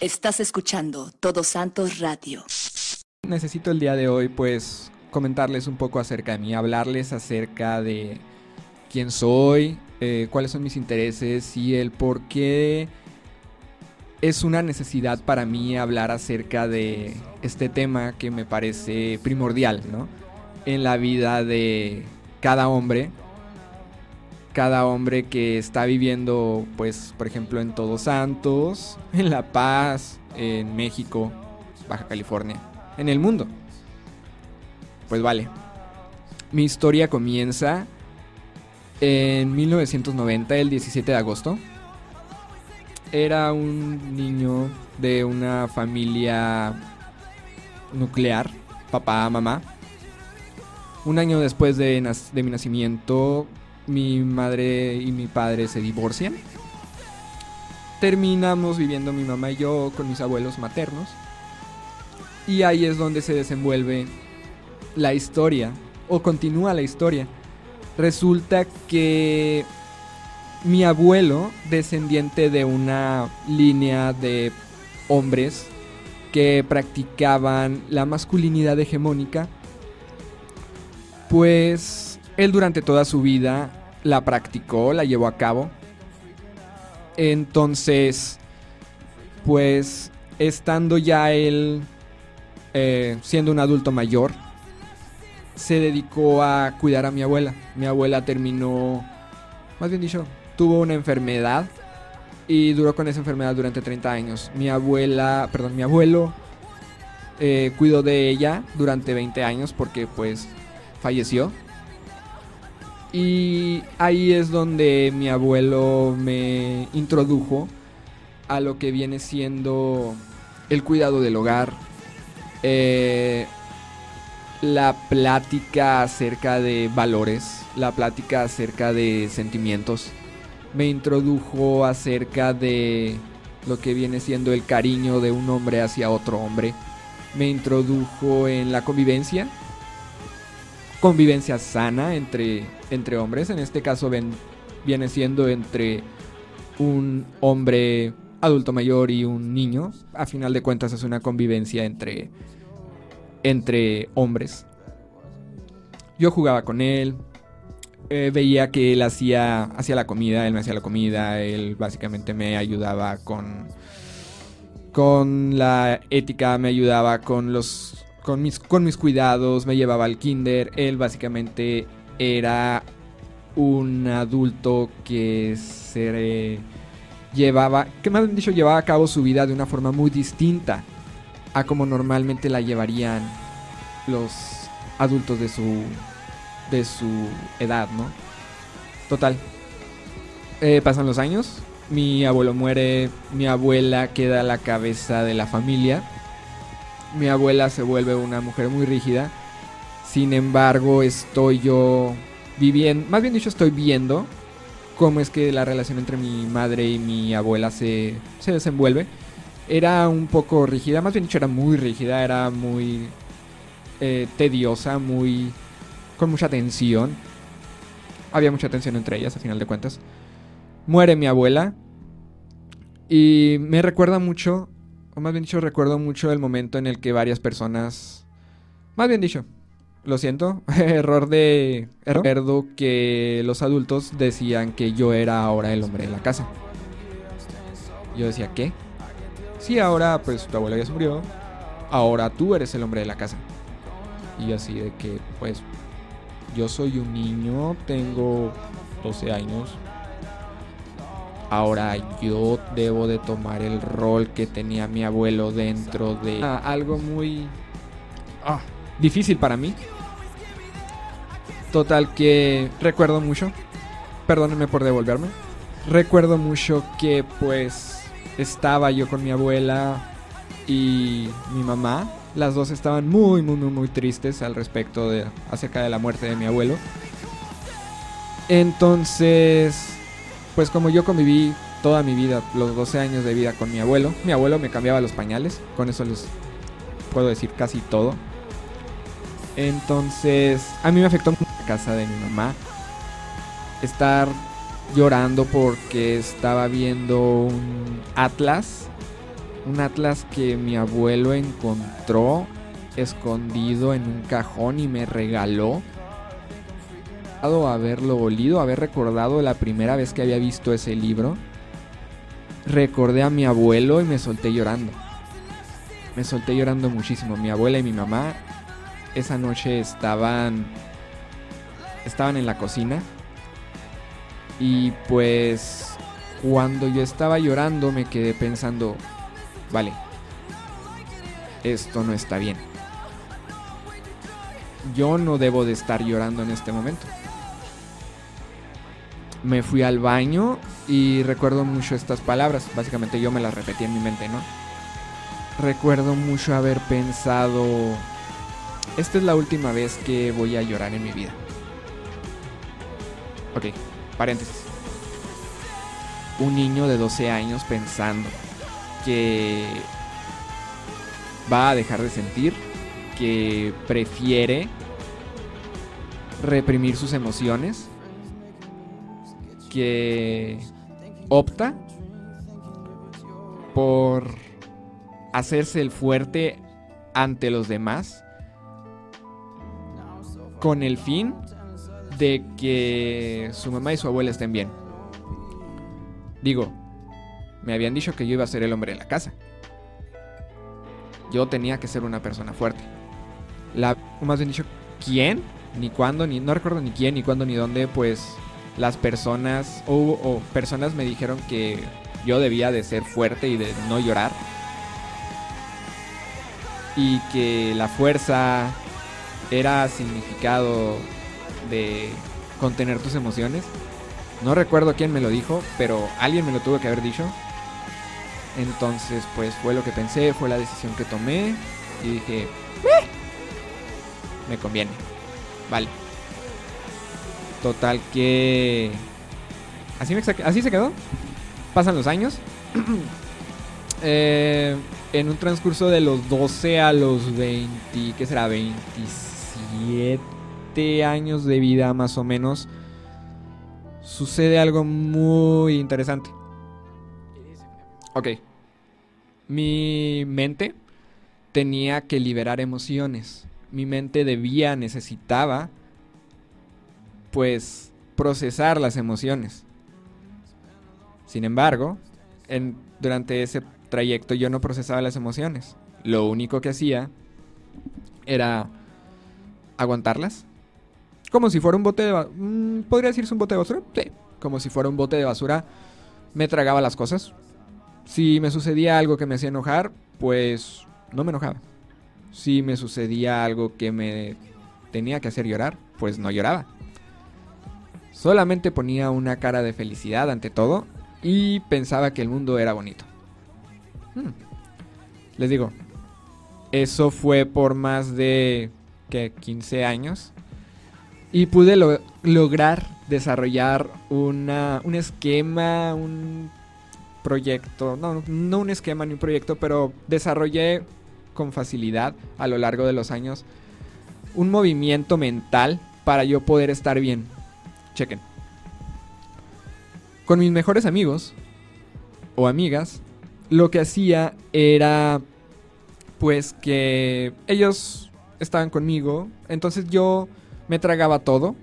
Estás escuchando Todos Santos Radio. Necesito el día de hoy pues comentarles un poco acerca de mí, hablarles acerca de quién soy, cuáles son mis intereses y el por qué es una necesidad para mí hablar acerca de este tema que me parece primordial, ¿no? En la vida de cada hombre que está viviendo, pues, por ejemplo, en Todos Santos, en La Paz, en México, Baja California, en el mundo. Pues vale. Mi historia comienza en 1990, el 17 de agosto. Era un niño de una familia nuclear, papá, mamá. Un año después de mi nacimiento, mi madre y mi padre se divorcian. Terminamos viviendo mi mamá y yo con mis abuelos maternos. Y ahí es donde se desenvuelve la historia, o continúa la historia. Resulta que mi abuelo, descendiente de una línea de hombres que practicaban la masculinidad hegemónica, pues él durante toda su vida la practicó, la llevó a cabo. Entonces, pues estando ya él siendo un adulto mayor, se dedicó a cuidar a mi abuela. Mi abuela terminó, más bien dicho, tuvo una enfermedad y duró con esa enfermedad durante 30 años. Mi abuelo cuidó de ella durante 20 años porque pues falleció. Y ahí es donde mi abuelo me introdujo a lo que viene siendo el cuidado del hogar, la plática acerca de valores, la plática acerca de sentimientos. Me introdujo acerca de lo que viene siendo el cariño de un hombre hacia otro hombre. Me introdujo en la convivencia sana entre hombres. En este caso viene siendo entre un hombre adulto mayor y un niño. A final de cuentas es una convivencia entre hombres. Yo jugaba con él, veía que él hacía la comida, él me hacía la comida, él básicamente me ayudaba con la ética, me ayudaba con mis cuidados, me llevaba al kinder. Él básicamente era un adulto que llevaba a cabo su vida de una forma muy distinta a como normalmente la llevarían los adultos de su edad, ¿no? Total. Pasan los años, mi abuelo muere, mi abuela queda a la cabeza de la familia. Mi abuela se vuelve una mujer muy rígida. Sin embargo, estoy viendo cómo es que la relación entre mi madre y mi abuela se desenvuelve. Era un poco rígida, más bien dicho era muy rígida, era muy tediosa, con mucha tensión. Había mucha tensión entre ellas, a final de cuentas. Muere mi abuela y me recuerda mucho, o más bien dicho, recuerdo mucho el momento en el que varias personas, más bien dicho, lo siento, recuerdo que los adultos decían que yo era ahora el hombre de la casa. Yo decía, ¿qué? Sí, ahora pues tu abuela ya se murió, ahora tú eres el hombre de la casa. Y yo así de que, pues, yo soy un niño, tengo 12 años. Ahora yo debo de tomar el rol que tenía mi abuelo dentro de algo muy difícil para mí. Total que recuerdo mucho, perdónenme por devolverme, recuerdo mucho que pues estaba yo con mi abuela y mi mamá. Las dos estaban muy, muy, muy, muy tristes acerca de la muerte de mi abuelo. Entonces, pues como yo conviví toda mi vida, los 12 años de vida con mi abuelo me cambiaba los pañales, con eso les puedo decir casi todo. Entonces, a mí me afectó mucho la casa de mi mamá. Estar llorando porque estaba viendo un atlas Un atlas que mi abuelo encontró escondido en un cajón y me regaló. Haberlo olido, haber recordado la primera vez que había visto ese libro. Recordé a mi abuelo y me solté llorando. Me solté llorando muchísimo. Mi abuela y mi mamá esa noche estaban en la cocina. Y pues cuando yo estaba llorando me quedé pensando, vale, esto no está bien. Yo no debo de estar llorando en este momento. Me fui al baño y recuerdo mucho estas palabras. Básicamente yo me las repetí en mi mente, ¿no? Recuerdo mucho haber pensado, esta es la última vez que voy a llorar en mi vida. Ok, paréntesis. Un niño de 12 años pensando que va a dejar de sentir, que prefiere reprimir sus emociones, que opta por hacerse el fuerte ante los demás con el fin de que su mamá y su abuela estén bien. Digo, me habían dicho que yo iba a ser el hombre de la casa. Yo tenía que ser una persona fuerte. Más bien dicho, ¿quién? Ni cuándo, no recuerdo ni quién, ni cuándo, ni dónde, pues las personas o personas me dijeron que yo debía de ser fuerte y de no llorar. Y que la fuerza era significado de contener tus emociones. No recuerdo quién me lo dijo, pero alguien me lo tuvo que haber dicho. Entonces pues fue lo que pensé, fue la decisión que tomé. Y dije, me conviene. Vale. Total que así se quedó. Pasan los años. En un transcurso de los 12 a los 20, ¿qué será? 27 años de vida más o menos, sucede algo muy interesante. Ok. Mi mente tenía que liberar emociones. Mi mente necesitaba pues procesar las emociones. Sin embargo, durante ese trayecto yo no procesaba las emociones. Lo único que hacía era aguantarlas. Como si fuera un bote de basura. ¿Podría decirse un bote de basura? Sí. Como si fuera un bote de basura. Me tragaba las cosas. Si me sucedía algo que me hacía enojar, pues no me enojaba. Si me sucedía algo que me tenía que hacer llorar, pues no lloraba. Solamente ponía una cara de felicidad ante todo y pensaba que el mundo era bonito. Les digo, eso fue por más de 15 años. Y pude lograr desarrollar un esquema, un proyecto. No un esquema ni un proyecto, pero desarrollé con facilidad a lo largo de los años un movimiento mental para yo poder estar bien. Chequen. Con mis mejores amigos o amigas, lo que hacía era pues que ellos estaban conmigo, entonces yo me tragaba todo.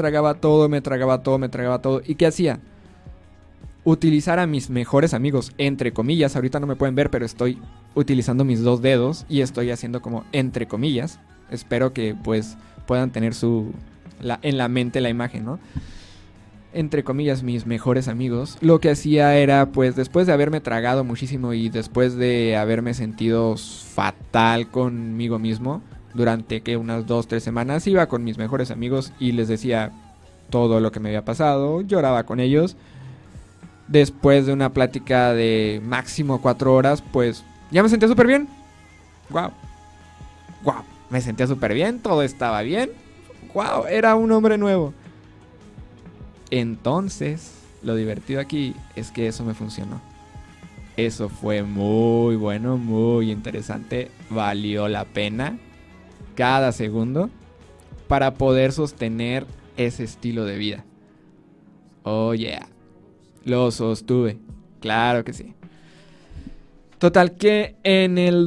¿Y qué hacía? Utilizar a mis mejores amigos, entre comillas. Ahorita no me pueden ver, pero estoy utilizando mis 2 dedos y estoy haciendo como entre comillas. Espero que pues puedan tener en la mente la imagen, ¿no? Entre comillas, mis mejores amigos. Lo que hacía era, pues, después de haberme tragado muchísimo y después de haberme sentido fatal conmigo mismo, durante unas 2-3 semanas, iba con mis mejores amigos y les decía todo lo que me había pasado, lloraba con ellos. Después de una plática de máximo 4 horas, pues, ya me sentía súper bien. Wow, me sentía súper bien, todo estaba bien. Wow, era un hombre nuevo. Entonces, lo divertido aquí es que eso me funcionó. Eso fue muy bueno, muy interesante. Valió la pena cada segundo para poder sostener ese estilo de vida. Oh yeah, lo sostuve, claro que sí. Total que en el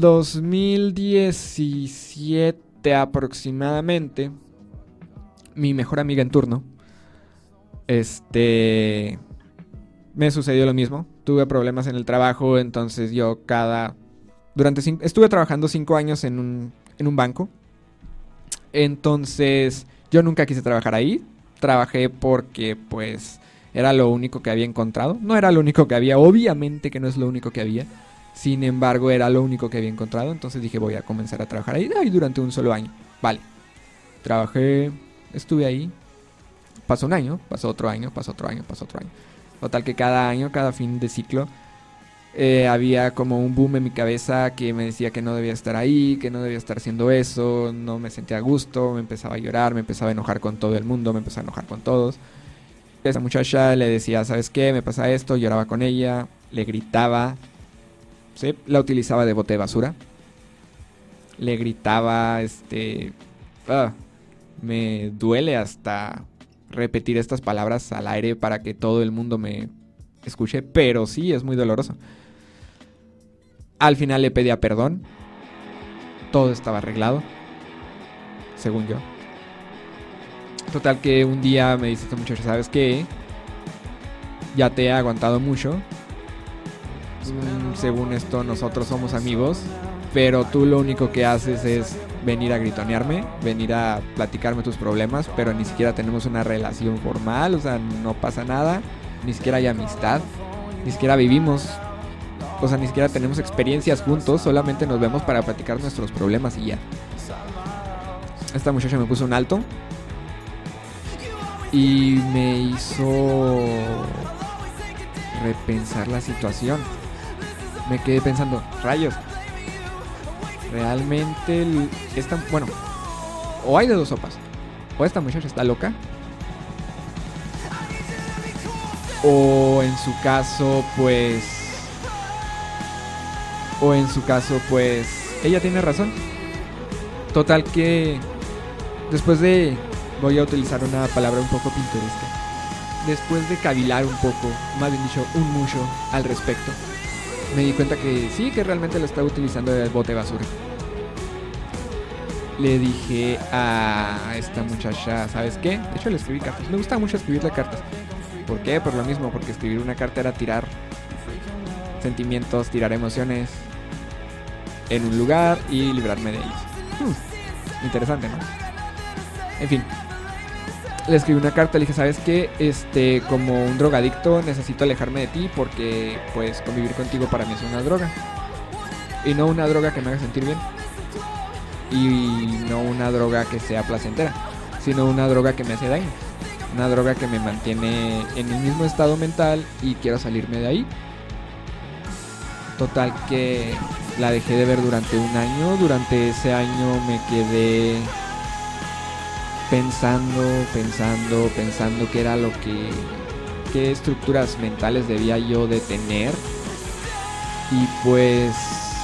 2017 aproximadamente, mi mejor amiga en turno, me sucedió lo mismo. Tuve problemas en el trabajo, entonces yo estuve trabajando 5 años en un banco. Entonces yo nunca quise trabajar ahí. Trabajé porque pues era lo único que había encontrado. No era lo único que había, obviamente que no es lo único que había. Sin embargo, era lo único que había encontrado. Entonces dije, voy a comenzar a trabajar ahí durante un solo año. Vale. Trabajé, estuve ahí. Pasó un año, pasó otro año, pasó otro año, pasó otro año. Total que cada año, cada fin de ciclo, había como un boom en mi cabeza que me decía que no debía estar ahí, que no debía estar haciendo eso. No me sentía a gusto, me empezaba a llorar, me empezaba a enojar con todo el mundo, me empezaba a enojar con todos. A esa muchacha le decía, ¿sabes qué? Me pasa esto, lloraba con ella, le gritaba. ¿Sí? La utilizaba de bote de basura. Le gritaba, me duele hasta repetir estas palabras al aire para que todo el mundo me escuche, pero sí, es muy doloroso. Al final le pedía perdón. Todo estaba arreglado, según yo. Total que un día me dice esta muchacha, ¿sabes qué? Ya te he aguantado mucho. Según esto, nosotros somos amigos, pero tú lo único que haces es venir a gritonearme, venir a platicarme tus problemas, pero ni siquiera tenemos una relación formal, o sea, no pasa nada, ni siquiera hay amistad, ni siquiera vivimos, o sea, ni siquiera tenemos experiencias juntos, solamente nos vemos para platicar nuestros problemas y ya. Esta muchacha me puso un alto y me hizo repensar la situación. Me quedé pensando, rayos, realmente bueno, o hay de dos sopas, o esta muchacha está loca, o en su caso pues ella tiene razón. Total que voy a utilizar una palabra un poco pintoresca, después de cavilar un poco, más bien dicho, un mucho al respecto, me di cuenta que sí, que realmente lo estaba utilizando de bote de basura. Le dije a esta muchacha, ¿sabes qué? De hecho le escribí cartas. Me gusta mucho escribirle cartas. ¿Por qué? Por lo mismo, porque escribir una carta era tirar sentimientos, tirar emociones en un lugar y librarme de ellos. Interesante, ¿no? En fin. Le escribí una carta, le dije, ¿sabes qué? Como un drogadicto necesito alejarme de ti porque, pues, convivir contigo para mí es una droga. Y no una droga que me haga sentir bien. Y no una droga que sea placentera, sino una droga que me hace daño. Una droga que me mantiene en el mismo estado mental y quiero salirme de ahí. Total que la dejé de ver durante un año. Durante ese año me quedé pensando qué era qué estructuras mentales debía yo de tener. Y pues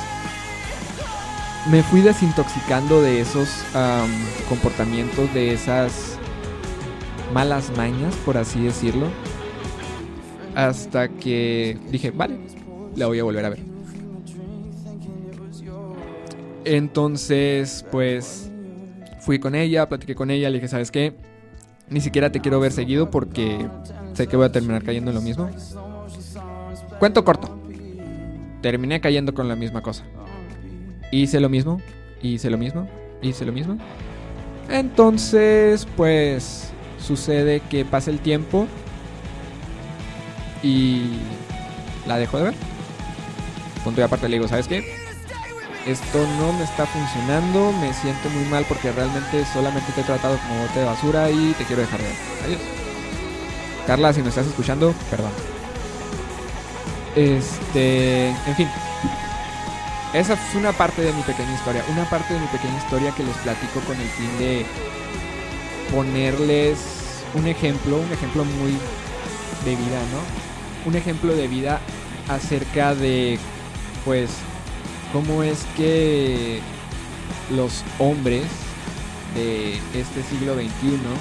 me fui desintoxicando de esos comportamientos, de esas malas mañas, por así decirlo, hasta que dije, vale, la voy a volver a ver. Entonces, pues fui con ella, platiqué con ella, le dije, ¿sabes qué? Ni siquiera te quiero ver seguido porque sé que voy a terminar cayendo en lo mismo. Cuento corto. Terminé cayendo con la misma cosa. Hice lo mismo. Entonces, pues sucede que pasa el tiempo y la dejo de ver. Punto y aparte le digo, ¿sabes qué? Esto no me está funcionando, me siento muy mal porque realmente solamente te he tratado como bote de basura y te quiero dejar de ver. Adiós. Carla, si me estás escuchando, perdón. En fin. Esa fue una parte de mi pequeña historia. Una parte de mi pequeña historia que les platico con el fin de ponerles un ejemplo muy de vida, ¿no? Un ejemplo de vida acerca de, pues, cómo es que los hombres de este siglo XXI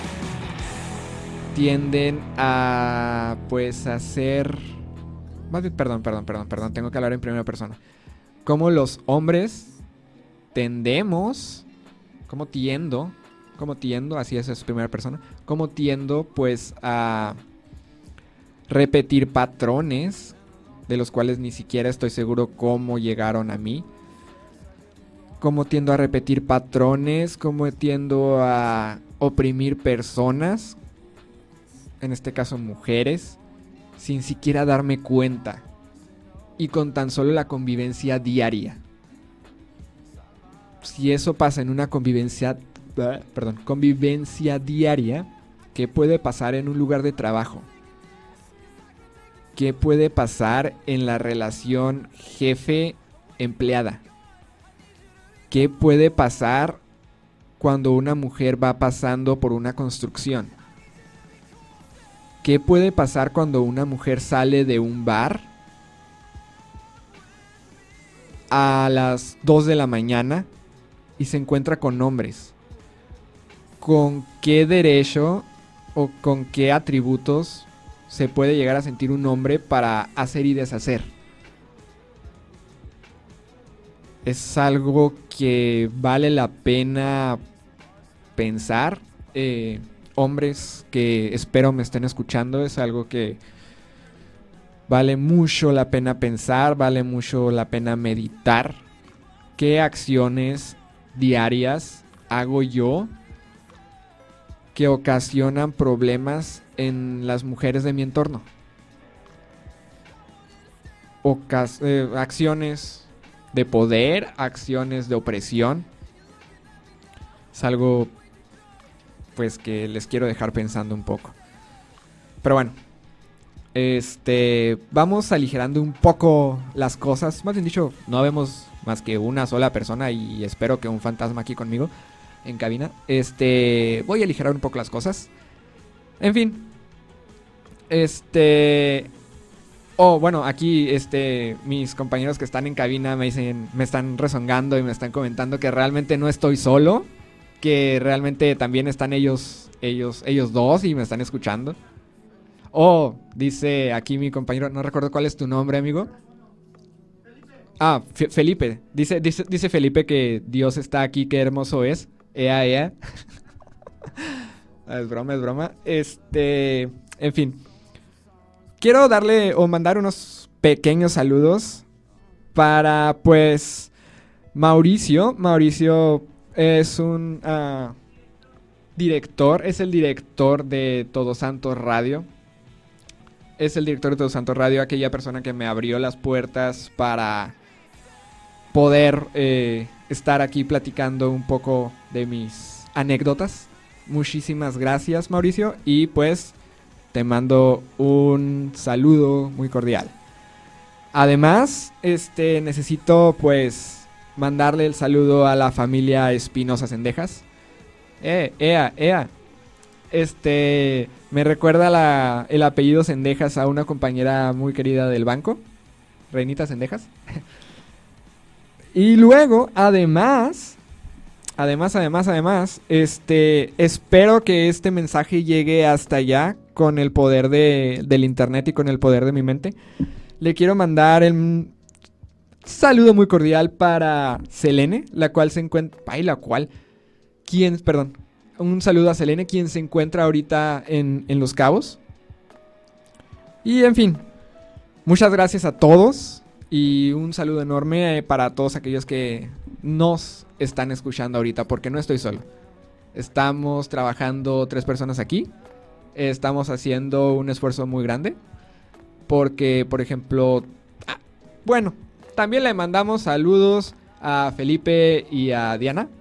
tienden a, pues, hacer... Perdón, tengo que hablar en primera persona. cómo los hombres tendemos, cómo tiendo, así es primera persona, cómo tiendo pues a repetir patrones de los cuales ni siquiera estoy seguro cómo llegaron a mí. Cómo tiendo a repetir patrones, cómo tiendo a oprimir personas, en este caso mujeres, sin siquiera darme cuenta. Y con tan solo la convivencia diaria. Si eso pasa en una convivencia diaria, ¿qué puede pasar en un lugar de trabajo? ¿Qué puede pasar en la relación jefe-empleada? ¿Qué puede pasar cuando una mujer va pasando por una construcción? ¿Qué puede pasar cuando una mujer sale de un bar a las 2 de la mañana y se encuentra con hombres? ¿Con qué derecho o con qué atributos se puede llegar a sentir un hombre para hacer y deshacer? Es algo que vale la pena pensar. Hombres que espero me estén escuchando, es algo que vale mucho la pena pensar, vale mucho la pena meditar. ¿Qué acciones diarias hago yo que ocasionan problemas en las mujeres de mi entorno? Acciones de poder, acciones de opresión. Es algo pues que les quiero dejar pensando un poco. Pero bueno, vamos aligerando un poco las cosas. Más bien dicho, no vemos más que una sola persona y espero que un fantasma aquí conmigo en cabina. Voy a aligerar un poco las cosas. En fin. Bueno, aquí mis compañeros que están en cabina me están rezongando y me están comentando que realmente no estoy solo, que realmente también están ellos dos y me están escuchando. Dice aquí mi compañero, no recuerdo cuál es tu nombre, amigo. Felipe. Dice Felipe que Dios está aquí, qué hermoso es. Ea, ea. Es broma. En fin. Quiero darle o mandar unos pequeños saludos para, pues, Mauricio. Mauricio es un director, es el director de Todos Santos Radio. Es el director de Todos Santos Radio, aquella persona que me abrió las puertas para poder estar aquí platicando un poco de mis anécdotas. Muchísimas gracias, Mauricio, y pues te mando un saludo muy cordial. Además, necesito pues mandarle el saludo a la familia Espinosa Cendejas. Ea. Me recuerda el apellido Cendejas a una compañera muy querida del banco, Reinita Cendejas. Y luego, además, espero que este mensaje llegue hasta allá con el poder del internet y con el poder de mi mente. Le quiero mandar un saludo muy cordial para Selene, la cual se encuentra... Un saludo a Selene, quien se encuentra ahorita en Los Cabos. Y en fin, muchas gracias a todos. Y un saludo enorme para todos aquellos que nos están escuchando ahorita, porque no estoy solo. Estamos trabajando 3 personas aquí. Estamos haciendo un esfuerzo muy grande. Porque, por ejemplo... también le mandamos saludos a Felipe y a Diana.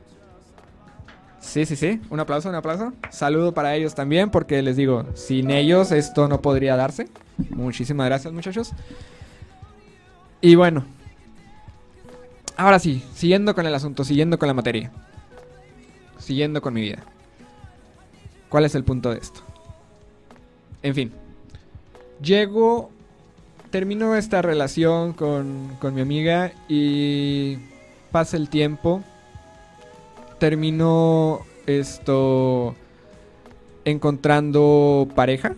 Sí. Un aplauso. Saludo para ellos también, porque les digo, sin ellos esto no podría darse. Muchísimas gracias, muchachos. Y bueno, ahora sí, siguiendo con el asunto, siguiendo con la materia, siguiendo con mi vida. ¿Cuál es el punto de esto? En fin, termino esta relación con mi amiga y pasa el tiempo. Termino encontrando pareja.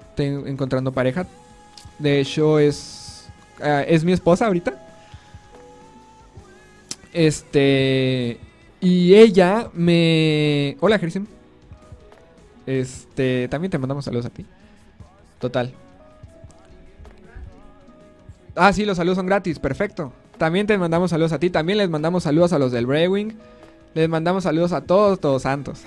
De hecho, es mi esposa ahorita. Y ella me... Hola, Gerisim. También te mandamos saludos a ti. Total. Ah, sí, los saludos son gratis, perfecto. También te mandamos saludos a ti. También les mandamos saludos a los del Brewing. Les mandamos saludos a todos santos.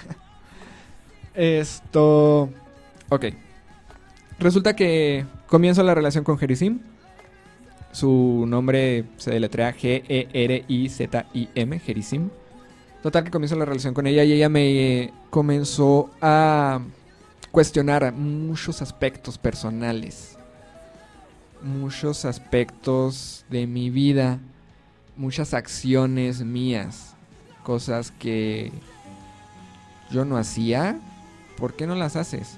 Ok. Resulta que comienzo la relación con Gerisim. Su nombre se deletrea Gerizim, Gerisim. Total que comienzo la relación con ella y ella me comenzó a cuestionar muchos aspectos personales. Muchos aspectos de mi vida. Muchas acciones mías. Cosas que yo no hacía. ¿Por qué no las haces?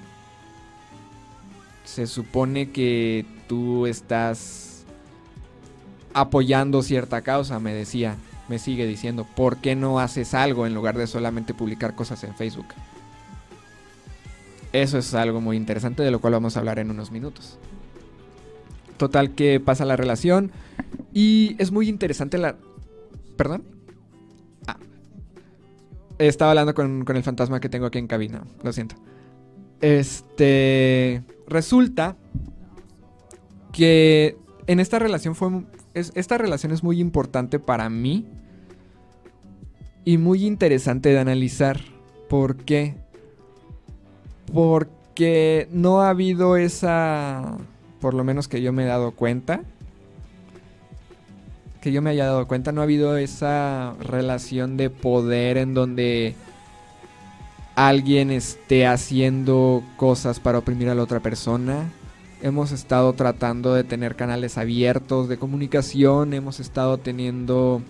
Se supone que tú estás apoyando cierta causa, me decía. Me sigue diciendo, ¿por qué no haces algo en lugar de solamente publicar cosas en Facebook? Eso es algo muy interesante de lo cual vamos a hablar en unos minutos. Total que pasa la relación y es muy interesante la... ¿Perdón? Estaba hablando con el fantasma que tengo aquí en cabina, lo siento. Resulta que en esta relación esta relación es muy importante para mí y muy interesante de analizar. ¿Por qué? Porque no ha habido esa, por lo menos que yo me he dado cuenta, no ha habido esa relación de poder en donde alguien esté haciendo cosas para oprimir a la otra persona. Hemos estado tratando de tener canales abiertos de comunicación. Hemos estado teniendo,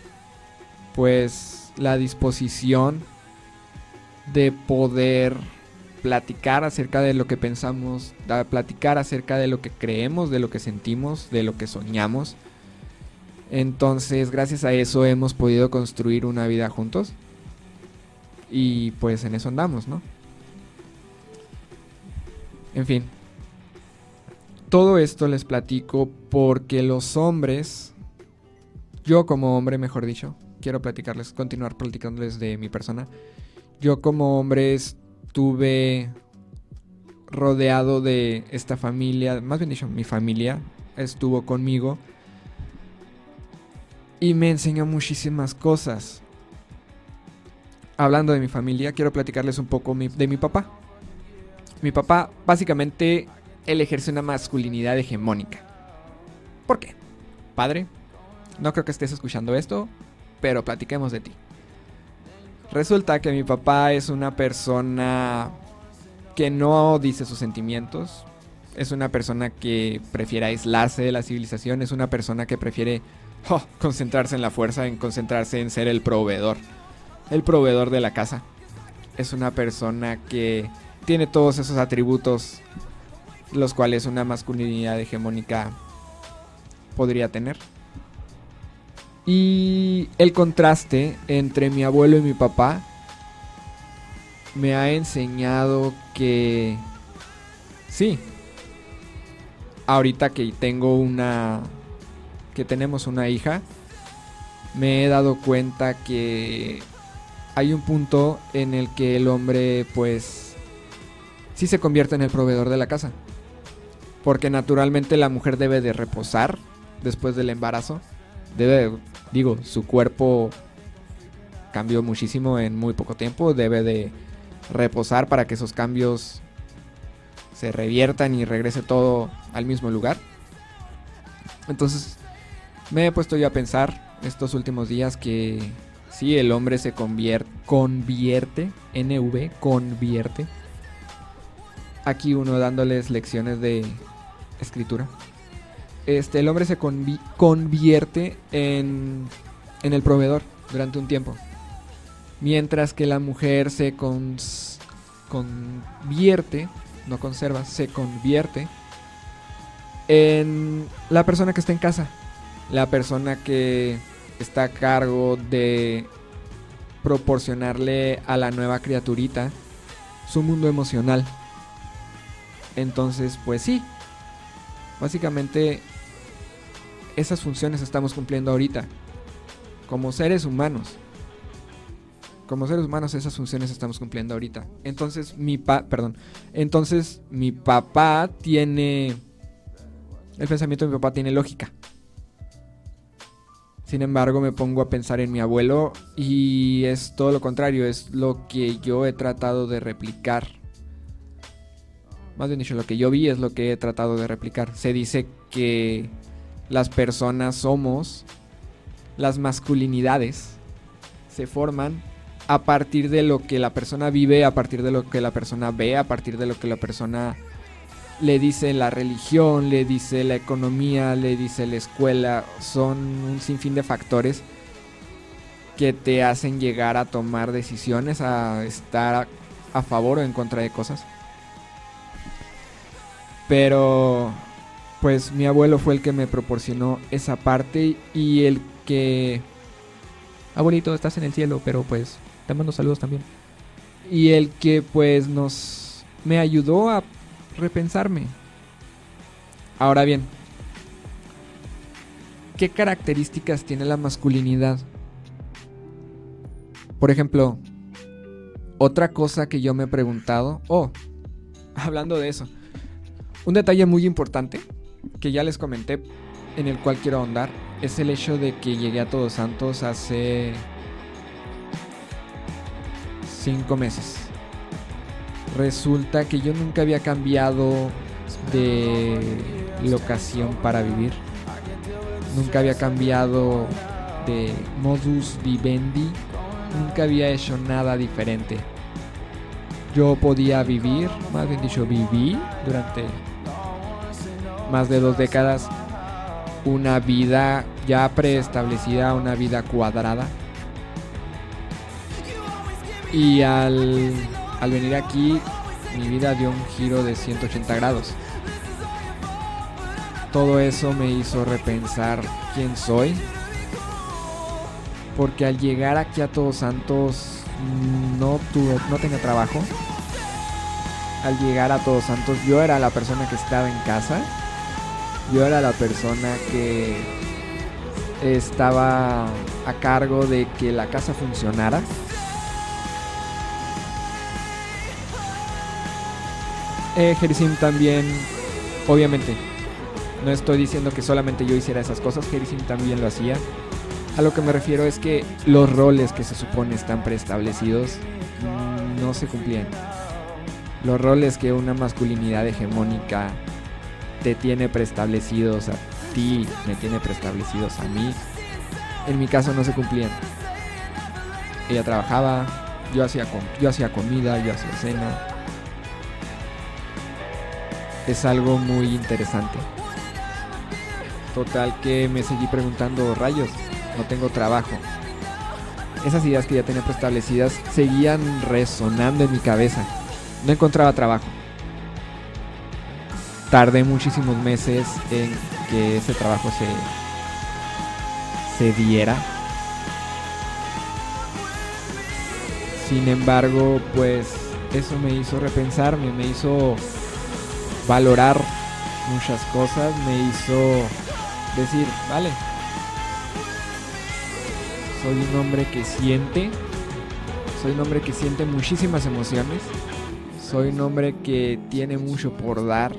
pues, la disposición de poder platicar acerca de lo que pensamos, de platicar acerca de lo que creemos, de lo que sentimos, de lo que soñamos. Entonces, gracias a eso hemos podido construir una vida juntos. Y pues en eso andamos, ¿no? En fin. Todo esto les platico porque los hombres, yo como hombre, mejor dicho, quiero continuar platicándoles de mi persona. Yo como hombre estuve rodeado de esta familia, más bien dicho, mi familia estuvo conmigo y me enseñó muchísimas cosas. Hablando de mi familia, quiero platicarles un poco de mi papá. Mi papá, básicamente, él ejerce una masculinidad hegemónica. ¿Por qué? Padre, no creo que estés escuchando esto, pero platiquemos de ti. Resulta que mi papá es una persona que no dice sus sentimientos. Es una persona que prefiere aislarse de la civilización. Es una persona que prefiere concentrarse en la fuerza, en concentrarse en ser el proveedor de la casa. Es una persona que tiene todos esos atributos los cuales una masculinidad hegemónica podría tener. Y el contraste entre mi abuelo y mi papá me ha enseñado que sí, ahorita que tenemos una hija, me he dado cuenta que hay un punto en el que el hombre pues sí se convierte en el proveedor de la casa. Porque naturalmente la mujer debe de reposar después del embarazo. Su cuerpo cambió muchísimo en muy poco tiempo. Debe de reposar para que esos cambios se reviertan y regrese todo al mismo lugar. Entonces me he puesto yo a pensar estos últimos días que sí, el hombre se convierte. Aquí uno dándoles lecciones de escritura. El hombre se convierte en el proveedor durante un tiempo. Mientras que la mujer se convierte, no conserva, se convierte en la persona que está en casa. La persona que está a cargo de proporcionarle a la nueva criaturita su mundo emocional. Entonces, pues sí, básicamente esas funciones estamos cumpliendo ahorita. Como seres humanos. Como seres humanos esas funciones estamos cumpliendo ahorita. Entonces mi papá tiene... El pensamiento de mi papá tiene lógica. Sin embargo, me pongo a pensar en mi abuelo y es todo lo contrario. Es lo que yo he tratado de replicar. Más bien dicho, lo que yo vi es lo que he tratado de replicar. Se dice que las personas somos... Las masculinidades se forman a partir de lo que la persona vive, a partir de lo que la persona ve, a partir de lo que la persona le dice la religión, le dice la economía, le dice la escuela. Son un sinfín de factores que te hacen llegar a tomar decisiones, a estar a favor o en contra de cosas. Pero pues mi abuelo fue el que me proporcionó esa parte y el que... Abuelito, estás en el cielo, pero pues te mando saludos también. Y el que pues me ayudó a repensarme. Ahora bien, ¿qué características tiene la masculinidad? Por ejemplo, otra cosa que yo me he preguntado... hablando de eso, un detalle muy importante que ya les comenté, en el cual quiero ahondar, es el hecho de que llegué a Todos Santos hace 5 meses. Resulta que yo nunca había cambiado de locación para vivir. Nunca había cambiado de modus vivendi. Nunca había hecho nada diferente. Yo podía vivir, más bien dicho, viví durante más de 2 décadas una vida ya preestablecida, una vida cuadrada. Y al venir aquí, mi vida dio un giro de 180 grados. Todo eso me hizo repensar quién soy. Porque al llegar aquí a Todos Santos no tenía trabajo. Al llegar a Todos Santos yo era la persona que estaba en casa. Yo era la persona que estaba a cargo de que la casa funcionara. Jerisim también, obviamente, no estoy diciendo que solamente yo hiciera esas cosas, Jerisim también lo hacía. A lo que me refiero es que los roles que se supone están preestablecidos no se cumplían. Los roles que una masculinidad hegemónica te tiene preestablecidos a ti, me tiene preestablecidos a mí, en mi caso no se cumplían. Ella trabajaba, yo hacía comida, yo hacía cena. Es algo muy interesante. Total que me seguí preguntando, rayos, no tengo trabajo. Esas ideas que ya tenía preestablecidas seguían resonando en mi cabeza. No encontraba trabajo. Tardé muchísimos meses en que ese trabajo se diera. Sin embargo, pues eso me hizo repensarme, me hizo valorar muchas cosas, me hizo decir, vale, soy un hombre que siente muchísimas emociones, soy un hombre que tiene mucho por dar.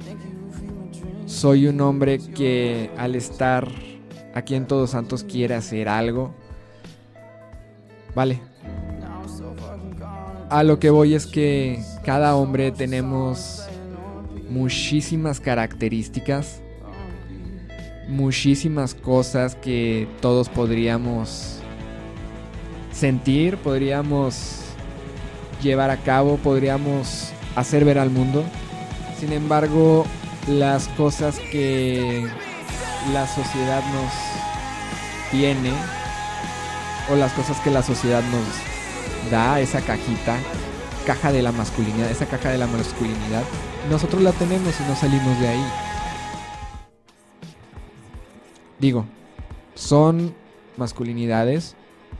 Soy un hombre que al estar aquí en Todos Santos quiere hacer algo. Vale. A lo que voy es que cada hombre tenemos muchísimas características, muchísimas cosas que todos podríamos sentir, podríamos llevar a cabo, podríamos hacer ver al mundo. Sin embargo, las cosas que la sociedad nos tiene, o las cosas que la sociedad nos da, esa caja de la masculinidad, esa caja de la masculinidad, nosotros la tenemos y no salimos de ahí. Digo, son masculinidades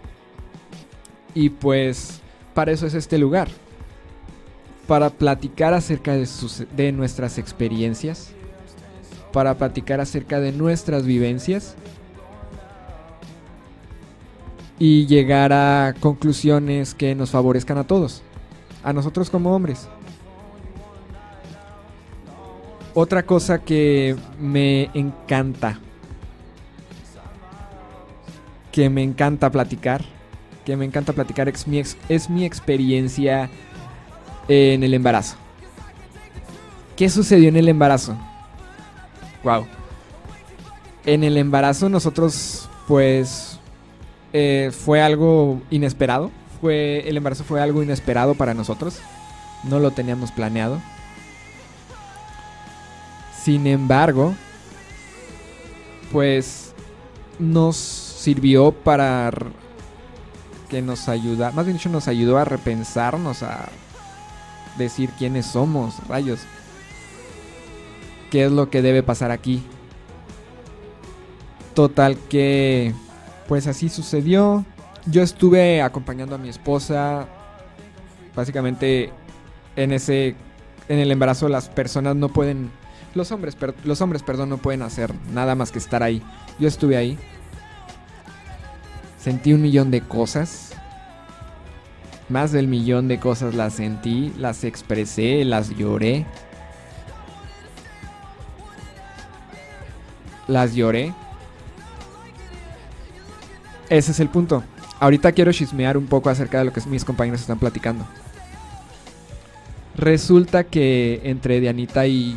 y pues para eso es este lugar. Para platicar acerca de nuestras experiencias, para platicar acerca de nuestras vivencias y llegar a conclusiones que nos favorezcan a todos, a nosotros como hombres. Otra cosa que me encanta platicar es mi experiencia en el embarazo. ¿Qué sucedió en el embarazo? Wow. En el embarazo nosotros, pues, fue algo inesperado. El embarazo fue algo inesperado para nosotros. No lo teníamos planeado. Sin embargo, pues, nos sirvió para que nos ayuda, más bien dicho, nos ayudó a repensarnos, a decir quiénes somos, rayos. ¿Qué es lo que debe pasar aquí? Total que, pues así sucedió. Yo estuve acompañando a mi esposa. Básicamente, en el embarazo las personas no pueden, los hombres, no pueden hacer nada más que estar ahí. Yo estuve ahí. Sentí 1,000,000 de cosas. Más del 1,000,000 de cosas las sentí, las expresé, las lloré. Ese es el punto. Ahorita quiero chismear un poco acerca de lo que mis compañeros están platicando. Resulta que entre Dianita y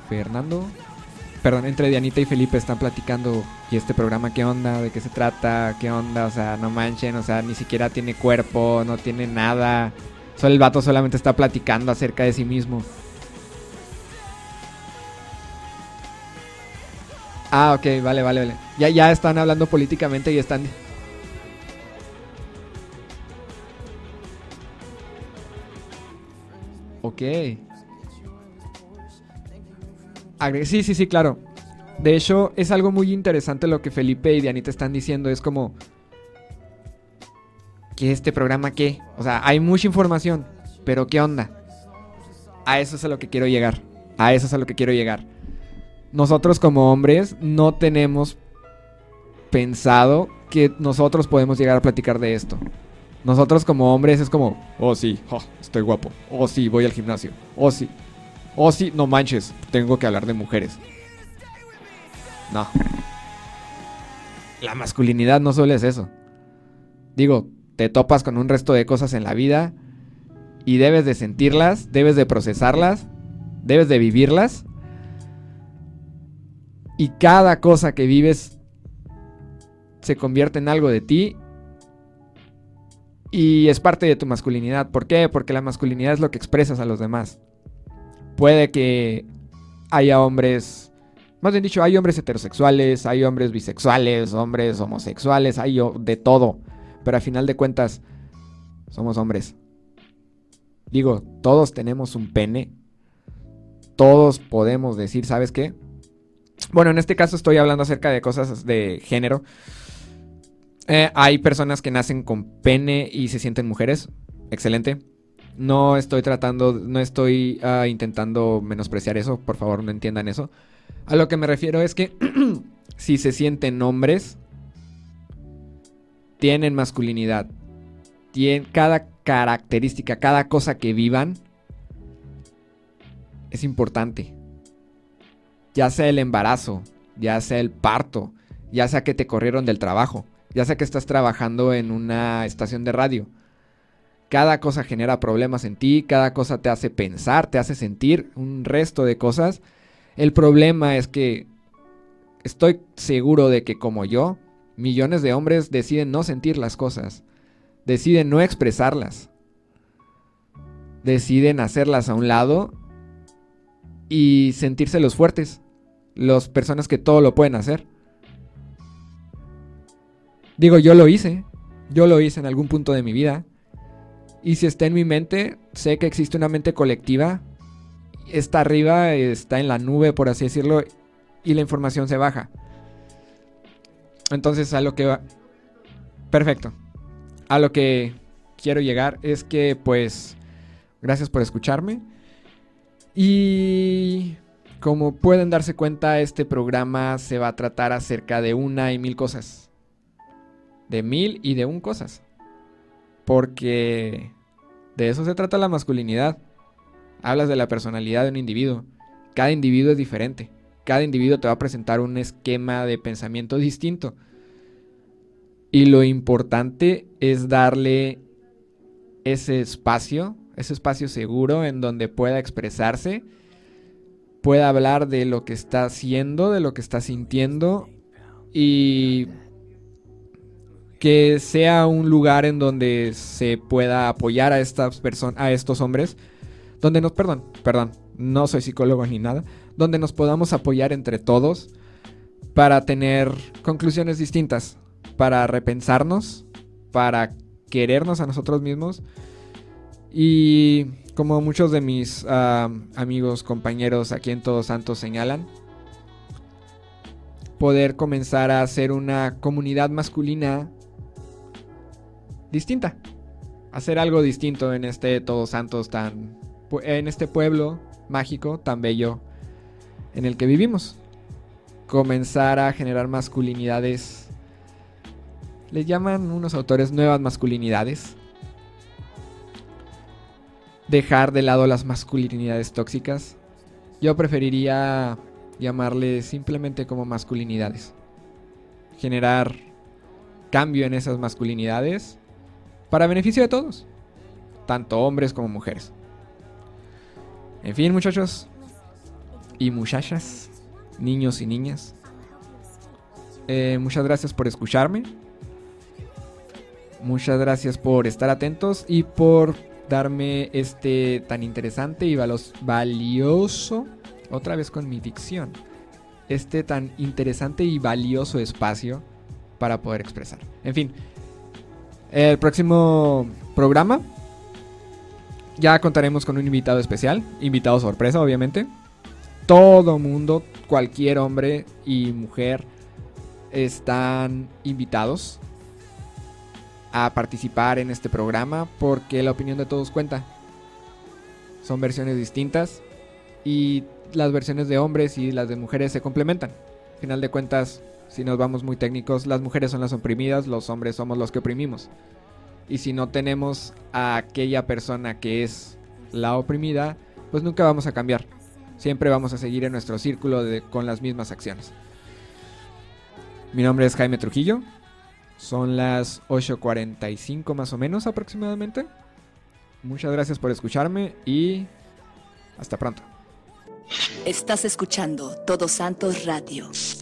Felipe están platicando. ¿Y este programa qué onda? ¿De qué se trata? ¿Qué onda? O sea, no manchen, o sea, ni siquiera tiene cuerpo, no tiene nada. Solo el vato solamente está platicando acerca de sí mismo. Ah, ok, vale. Ya están hablando políticamente y están... Ok. Sí, claro. De hecho, es algo muy interesante lo que Felipe y Dianita están diciendo. Es como... ¿qué este programa qué? O sea, hay mucha información, pero ¿qué onda? A eso es a lo que quiero llegar. Nosotros como hombres no tenemos pensado que nosotros podemos llegar a platicar de esto. Nosotros como hombres es como... oh sí, estoy guapo. Oh sí, voy al gimnasio. Oh sí, no manches, tengo que hablar de mujeres. No. La masculinidad no solo es eso. Digo, te topas con un resto de cosas en la vida y debes de sentirlas, debes de procesarlas, debes de vivirlas. Y cada cosa que vives se convierte en algo de ti y es parte de tu masculinidad. ¿Por qué? Porque la masculinidad es lo que expresas a los demás. Puede que haya hombres, más bien dicho, hay hombres heterosexuales, hay hombres bisexuales, hombres homosexuales, hay de todo. Pero a final de cuentas, somos hombres. Digo, todos tenemos un pene. Todos podemos decir, ¿sabes qué? Bueno, en este caso estoy hablando acerca de cosas de género. Hay personas que nacen con pene y se sienten mujeres. Excelente. No estoy intentando menospreciar eso. Por favor, no entiendan eso. A lo que me refiero es que si se sienten hombres, tienen masculinidad. Tienen cada característica, cada cosa que vivan es importante. Ya sea el embarazo, ya sea el parto, ya sea que te corrieron del trabajo, ya sea que estás trabajando en una estación de radio. Cada cosa genera problemas en ti, cada cosa te hace pensar, te hace sentir un resto de cosas. El problema es que estoy seguro de que como yo, millones de hombres deciden no sentir las cosas, deciden no expresarlas, deciden hacerlas a un lado y sentirse los fuertes, las personas que todo lo pueden hacer. Digo, yo lo hice en algún punto de mi vida. Y si está en mi mente, sé que existe una mente colectiva. Está arriba, está en la nube, por así decirlo, y la información se baja. Entonces, a lo que va... Perfecto. A lo que quiero llegar es que, pues, gracias por escucharme. Y como pueden darse cuenta, este programa se va a tratar acerca de 1,000 cosas. de 1000 y de un cosas. Porque de eso se trata la masculinidad. Hablas de la personalidad de un individuo. Cada individuo es diferente. Cada individuo te va a presentar un esquema de pensamiento distinto. Y lo importante es darle ese espacio seguro en donde pueda expresarse, pueda hablar de lo que está haciendo, de lo que está sintiendo, y que sea un lugar en donde se pueda apoyar a estas personas, a estos hombres, donde nos, perdón, no soy psicólogo ni nada, donde nos podamos apoyar entre todos para tener conclusiones distintas, para repensarnos, para querernos a nosotros mismos. Y como muchos de mis amigos, compañeros aquí en Todos Santos señalan, poder comenzar a hacer una comunidad masculina distinta, hacer algo distinto en este Todos Santos en este pueblo mágico tan bello en el que vivimos. Comenzar a generar masculinidades, les llaman unos autores nuevas masculinidades. Dejar de lado las masculinidades tóxicas. Yo preferiría llamarles simplemente como masculinidades. Generar cambio en esas masculinidades para beneficio de todos, tanto hombres como mujeres. En fin, muchachos y muchachas, niños y niñas, muchas gracias por escucharme. Muchas gracias por estar atentos y por darme este tan interesante y valioso, otra vez con mi dicción, este tan interesante y valioso espacio para poder expresar. En fin, el próximo programa ya contaremos con un invitado especial, invitado sorpresa, obviamente. Todo mundo, cualquier hombre y mujer están invitados a participar en este programa, porque la opinión de todos cuenta. Son versiones distintas y las versiones de hombres y las de mujeres se complementan. Al final de cuentas, si nos vamos muy técnicos, las mujeres son las oprimidas, los hombres somos los que oprimimos. Y si no tenemos a aquella persona que es la oprimida, pues nunca vamos a cambiar. Siempre vamos a seguir en nuestro círculo con las mismas acciones. Mi nombre es Jaime Trujillo. Son las 8:45 más o menos aproximadamente. Muchas gracias por escucharme y hasta pronto. Estás escuchando Todos Santos Radio.